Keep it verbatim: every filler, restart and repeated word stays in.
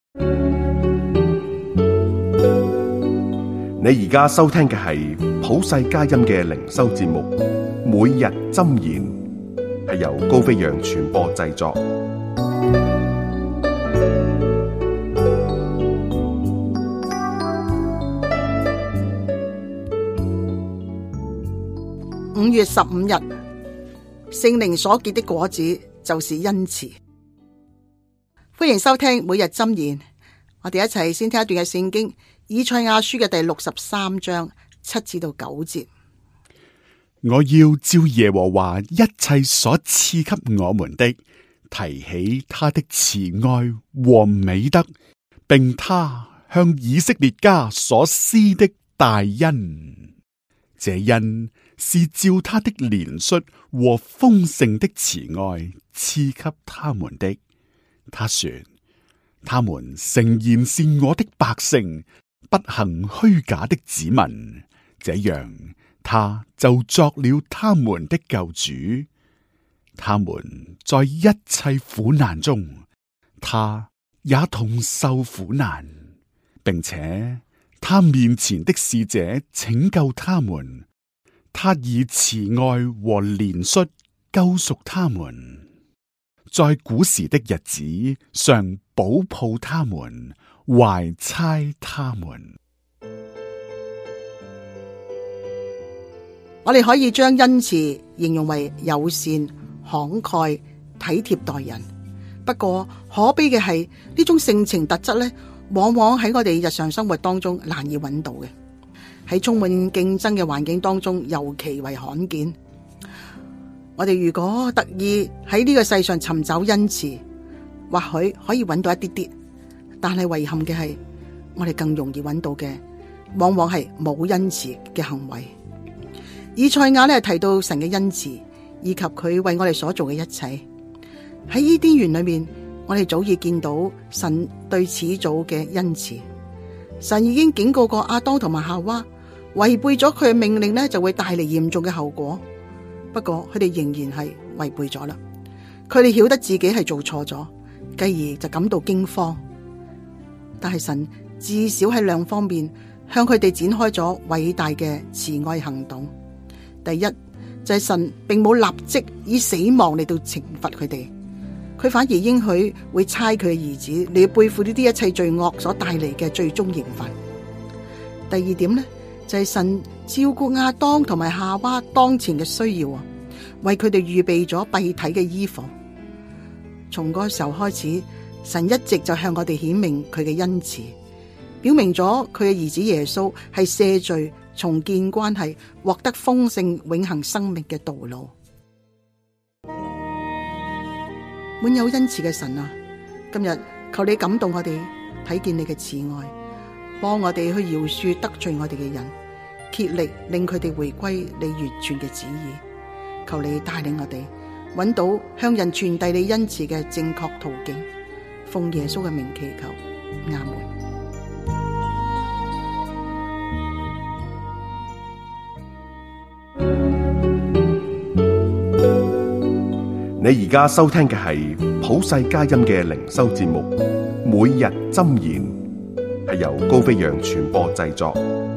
你而家收聽嘅係普世佳音嘅靈修節目，每日箴言，係由高飛揚傳播製作。 五月十五日，聖靈所結的果子就是恩慈。歡迎收聽每日箴言，我哋一齊先聽一段嘅聖經，以賽亞書嘅第六十三章七至到九節。 我要照耶和華一切所賜給我們的，提起他的慈愛和美德，並他向以色列家所施的大恩。這恩是照他的憐恤和豐盛的慈愛賜給他們的。他說：他們誠然是我的百姓，不行虛假的子民，這樣他就作了他們的救主。他們在一切苦難中，他也同受苦難，並且他面前的使者拯救他們。他以慈愛和憐恤救贖他們，在古時的日子常保抱他們，懷搋他們。 我哋可以將恩慈形容為友善、慷慨、體貼待人。不過可悲嘅係呢種性情特質咧，往往喺我哋日常生活當中難以揾到嘅。喺充滿競爭嘅環境當中，尤其為罕見。我哋如果特意喺呢個世上尋找恩慈，或許可以揾到一啲啲，但係遺憾嘅係，我哋更容易揾到嘅，往往係冇恩慈嘅行為。以賽亞咧提到神嘅恩慈，以及佢為我哋所做嘅一切。喺伊甸園裏面，我哋早已見到神對始祖嘅恩慈。神已經警告過亞當同埋夏娃，違背咗佢嘅命令咧，就會帶嚟嚴重嘅後果。不過佢哋仍然係違背咗啦。佢哋曉得自己係做錯咗，繼而就感到驚慌。但係神至少喺兩方面向佢哋展開咗偉大嘅慈愛行動。第一就係神並冇立即以死亡嚟到懲罰佢哋，佢反而應許會差佢嘅兒子嚟背負呢啲一切罪惡所帶嚟嘅最終刑罰。第二點呢，就係神照顧亞當同埋夏娃當前嘅需要啊，為佢哋預備咗蔽體嘅衣服。從嗰個時候開始，神一直就向我哋顯明佢嘅恩慈，表明咗佢嘅兒子耶穌係赦罪、重建關係、獲得豐盛永恆生命嘅道路。滿有恩慈嘅神啊，今日求你感動我哋，睇見你嘅慈愛，幫我哋去饒恕得罪我哋嘅人，竭力令佢哋回歸你完全嘅旨意。求你帶領我哋揾到向人傳遞你恩慈嘅正確途徑。奉耶穌嘅名祈求，阿門。 你而家收聽嘅係普世佳音嘅靈修節目，每日箴言，係由高飛揚傳播製作。